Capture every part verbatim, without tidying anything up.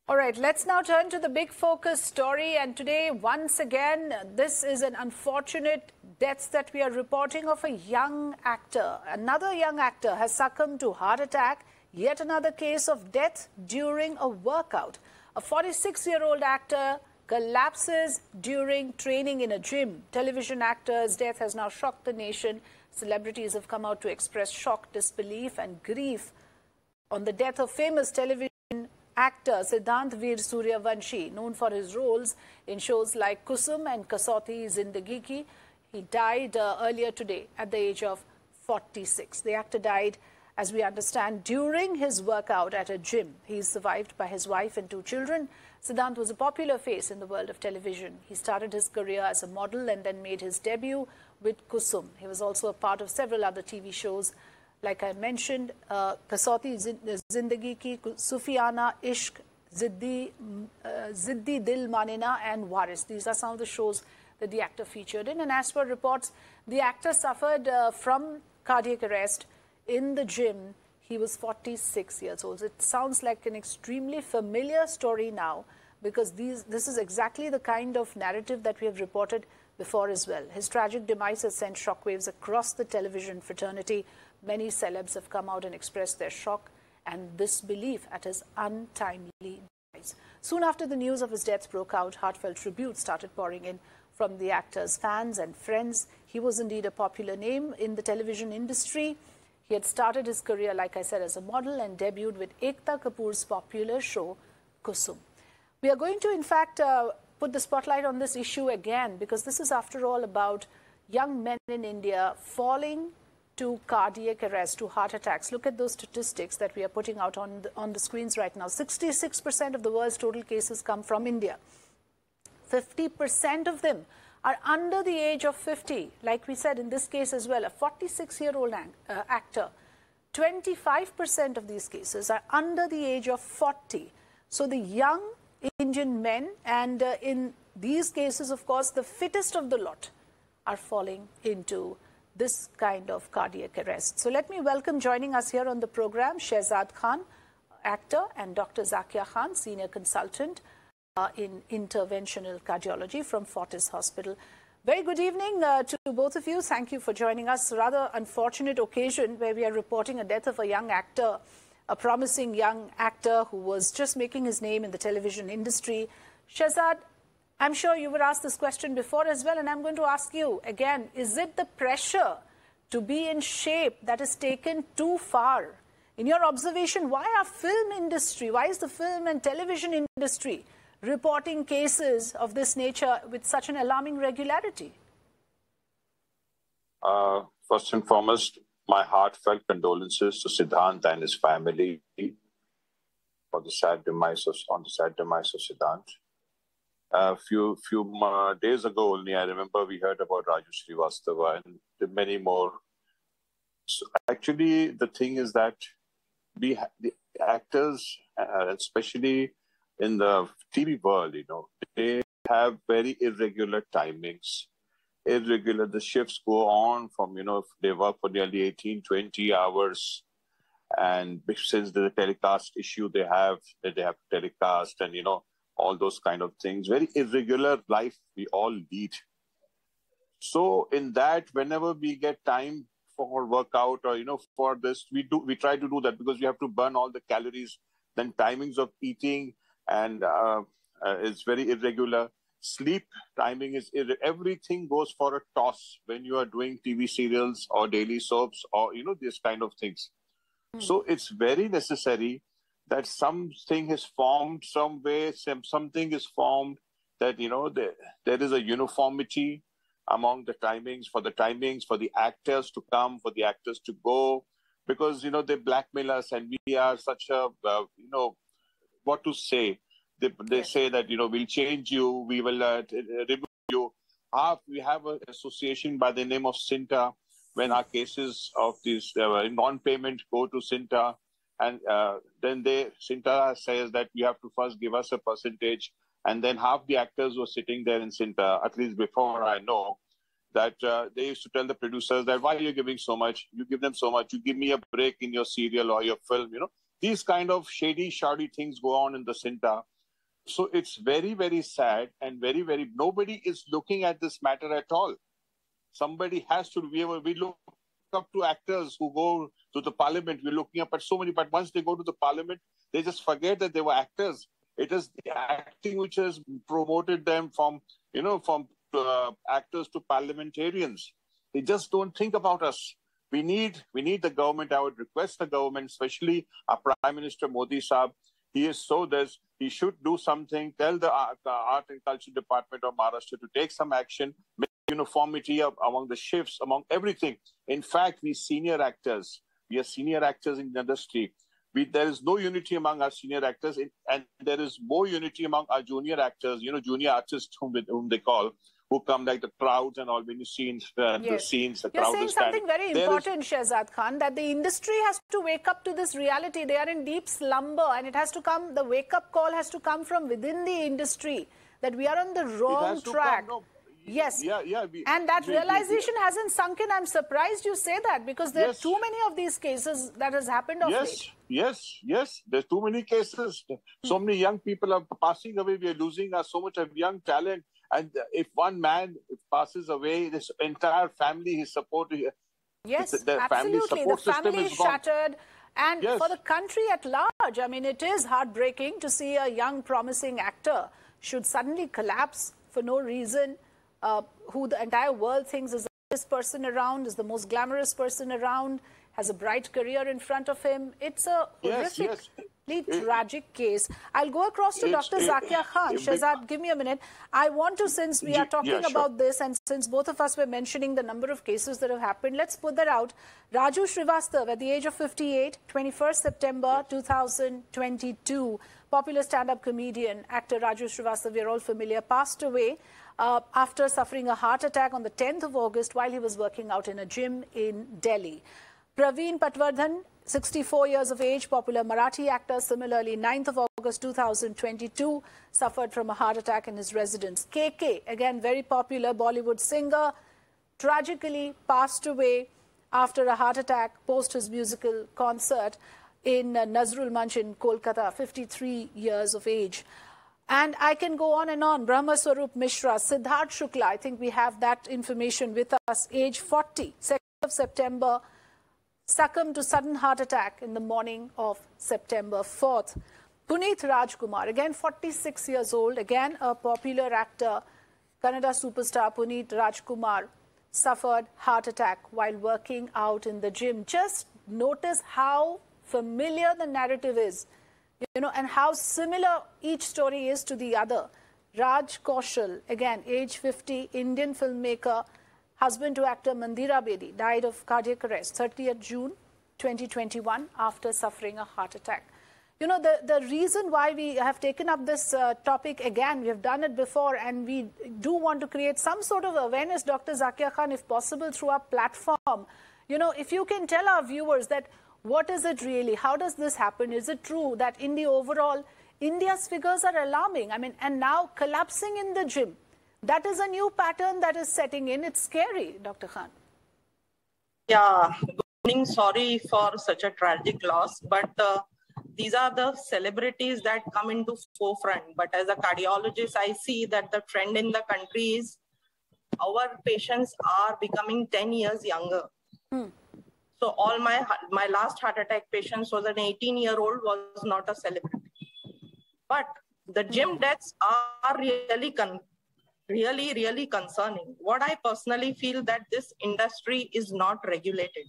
All right, let's now turn to the big focus story. And today, once again, this is an unfortunate death that we are reporting of a young actor. Another young actor has succumbed to heart attack. Yet another case of death during a workout. A forty-six-year-old actor collapses during training in a gym. Television actor's death has now shocked the nation. Celebrities have come out to express shock, disbelief and grief on the death of famous television actor Siddhant Veer Suryavanshi, known for his roles in shows like Kusum and Kasauti Zindagi Ki. He died uh, earlier today at the age of forty-six. The actor died, as we understand, during his workout at a gym. He is survived by his wife and two children. Siddhant was a popular face in the world of television. He started his career as a model and then made his debut with Kusum. He was also a part of several other T V shows. Like I mentioned, uh, Kasauti Zindagi Ki, Sufiana, Ishq, Ziddi, uh, Ziddi Dil Manena and Waris. These are some of the shows that the actor featured in. And as per reports, the actor suffered uh, from cardiac arrest in the gym. He was forty-six years old. It sounds like an extremely familiar story now, because these, this is exactly the kind of narrative that we have reported before as well. His tragic demise has sent shockwaves across the television fraternity. Many celebs have come out and expressed their shock and disbelief at his untimely demise. Soon after the news of his death broke out, heartfelt tributes started pouring in from the actor's fans and friends. He was indeed a popular name in the television industry. He had started his career, like I said, as a model and debuted with Ekta Kapoor's popular show, Kusum. We are going to, in fact, uh, put the spotlight on this issue again, because this is, after all, about young men in India falling to cardiac arrest, to heart attacks. Look at those statistics that we are putting out on the, on the screens right now. sixty-six percent of the world's total cases come from India. fifty percent of them are under the age of fifty. Like we said in this case as well, a forty-six-year-old uh, actor. twenty-five percent of these cases are under the age of forty. So the young Indian men, and uh, in these cases, of course, the fittest of the lot are falling into this kind of cardiac arrest. So let me welcome, joining us here on the program, Shehzad Khan, actor, and Doctor Zakia Khan, senior consultant Uh, in interventional cardiology from Fortis Hospital. Very good evening uh, to both of you. Thank you for joining us. Rather unfortunate occasion where we are reporting a death of a young actor, a promising young actor who was just making his name in the television industry. Shehzad, I'm sure you were asked this question before as well, and I'm going to ask you again, is it the pressure to be in shape that is taken too far? In your observation, why are film industry, why is the film and television industry reporting cases of this nature with such an alarming regularity? Uh, first and foremost, my heartfelt condolences to Siddhant and his family for the sad demise of, on the sad demise of Siddhant. A uh, few few uh, days ago only, I remember we heard about Raju Srivastava and many more. So actually, the thing is that we the actors, uh, especially in the T V world, you know, they have very irregular timings. Irregular, the shifts go on from, you know, they work for nearly eighteen, twenty hours. And since the telecast issue they have, that they have to telecast and, you know, all those kind of things. Very irregular life we all lead. So in that, whenever we get time for workout or, you know, for this, we do, we try to do that because we have to burn all the calories. Then timings of eating, and uh, uh, it's very irregular. Sleep timing is irre- everything goes for a toss when you are doing T V serials or daily soaps or, you know, this kind of things. Mm. So it's very necessary that something is formed some way, some, something is formed that, you know, there, there is a uniformity among the timings, for the timings, for the actors to come, for the actors to go, because, you know, they blackmail us and we are such a, uh, you know, what to say. They, they yes. say that, you know, we'll change you, we will uh, remove you. Our, we have an association by the name of Cinta. When our cases of this uh, non-payment go to Cinta, and uh, then they Cinta says that you have to first give us a percentage, and then half the actors were sitting there in Cinta, at least before I know, that uh, they used to tell the producers that, why are you giving so much? You give them so much. You give me a break in your serial or your film, you know. These kind of shady, shoddy things go on in the Cinta. so it's very, very sad and very, very, nobody is looking at this matter at all. Somebody has to, we, we look up to actors who go to the parliament. We're looking up at so many, but once they go to the parliament, they just forget that they were actors. It is the acting which has promoted them from, you know, from uh, actors to parliamentarians. They just don't think about us. We need, we need the government. I would request the government, especially our Prime Minister Modi Saab. He is so this. He should do something. Tell the Art, the Art and Culture Department of Maharashtra to take some action. Make uniformity of, among the shifts, among everything. In fact, we senior actors, we are senior actors in the industry. We, there is no unity among our senior actors, in, and there is more unity among our junior actors, you know, junior artists whom, whom they call, who come like the crowds and all, when you see uh, yes. the scenes, the You're crowd saying is something very there important, is... Shehzad Khan, that the industry has to wake up to this reality. They are in deep slumber, and it has to come, the wake-up call has to come from within the industry, that we are on the wrong track. Come, no. Yes, yeah, yeah, we, and that we, realization we, we, hasn't sunk in. I'm surprised you say that, because there yes. are too many of these cases that has happened of yes, late. Yes, yes, there's too many cases. So hmm. many young people are passing away. We are losing our, so much of young talent. And if one man passes away, this entire family, his support, yes, the absolutely. Family the family is, is shattered. And yes. for the country at large, I mean, it is heartbreaking to see a young, promising actor should suddenly collapse for no reason. Uh, who the entire world thinks is the best person around, is the most glamorous person around, has a bright career in front of him. It's a yes, horrifically yes. tragic it, case. I'll go across to Doctor Zakia Khan. It, Shehzad, give me a minute. I want to, since we are talking yeah, sure. about this, and since both of us were mentioning the number of cases that have happened, let's put that out. Raju Srivastav, at the age of fifty-eight, twenty-first September two thousand twenty-two, popular stand-up comedian, actor Raju Srivastav, we are all familiar, passed away Uh, after suffering a heart attack on the tenth of August while he was working out in a gym in Delhi. Praveen Patwardhan, sixty-four years of age, popular Marathi actor, similarly ninth of August two thousand twenty-two, suffered from a heart attack in his residence. K K, again very popular Bollywood singer, tragically passed away after a heart attack post his musical concert in uh, Nazrul Manch in Kolkata, fifty-three years of age. And I can go on and on. Brahma Swarup Mishra, Siddharth Shukla, I think we have that information with us, age forty, second of September, succumbed to sudden heart attack in the morning of September fourth. Puneeth Rajkumar, again forty-six years old, again a popular actor, Kannada superstar Puneeth Rajkumar, suffered heart attack while working out in the gym. Just notice how familiar the narrative is. You know, and how similar each story is to the other. Raj Kaushal, again, age fifty, Indian filmmaker, husband to actor Mandira Bedi, died of cardiac arrest, thirtieth June twenty twenty-one, after suffering a heart attack. You know, the, the reason why we have taken up this uh, topic again, we have done it before, and we do want to create some sort of awareness, Doctor Zakia Khan, if possible, through our platform. You know, if you can tell our viewers that what is it really? How does this happen? Is it true that in the overall, India's figures are alarming? I mean, and now collapsing in the gym. That is a new pattern that is setting in. It's scary, Doctor Khan. Yeah, good morning. Sorry for such a tragic loss, but uh, these are the celebrities that come into forefront. But as a cardiologist, I see that the trend in the country is our patients are becoming ten years younger. Hmm. So all my my last heart attack patients was an eighteen-year-old, was not a celebrity. But the gym deaths are really, con really, really concerning. What I personally feel that this industry is not regulated.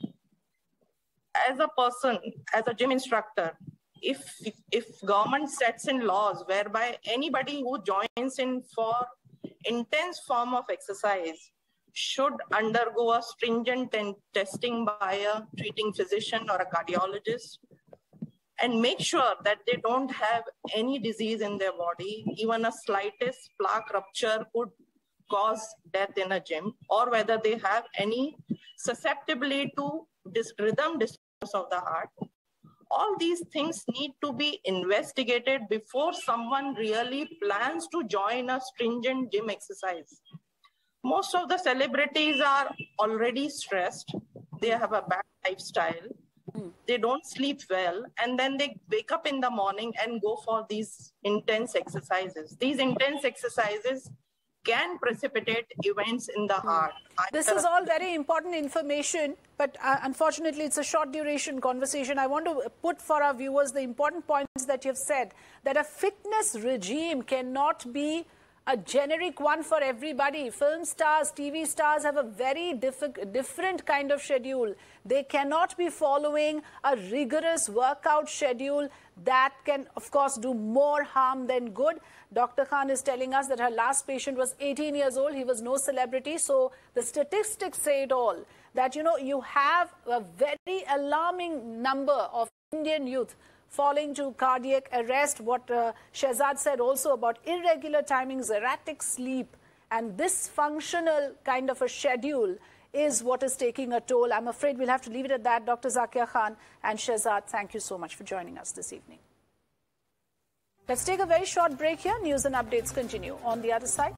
As a person, as a gym instructor, if, if, if government sets in laws whereby anybody who joins in for intense form of exercise should undergo a stringent testing by a treating physician or a cardiologist, and make sure that they don't have any disease in their body, even a slightest plaque rupture could cause death in a gym, or whether they have any susceptibility to this rhythm disturbance of the heart. All these things need to be investigated before someone really plans to join a stringent gym exercise. Most of the celebrities are already stressed. They have a bad lifestyle. Hmm. They don't sleep well, and then they wake up in the morning and go for these intense exercises. These intense exercises can precipitate events in the heart. This is all very important information, but uh, unfortunately, it's a short duration conversation. I want to put for our viewers the important points that you've said, that a fitness regime cannot be a generic one for everybody. Film stars, T V stars have a very diff- different kind of schedule. They cannot be following a rigorous workout schedule that can, of course, do more harm than good. Doctor Khan is telling us that her last patient was eighteen years old. He was no celebrity. So the statistics say it all, that, you know, you have a very alarming number of Indian youth falling to cardiac arrest. What uh, Shehzad said also about irregular timings, erratic sleep, and dysfunctional kind of a schedule is what is taking a toll. I'm afraid we'll have to leave it at that. Doctor Zakia Khan and Shehzad, thank you so much for joining us this evening. Let's take a very short break here. News and updates continue on the other side.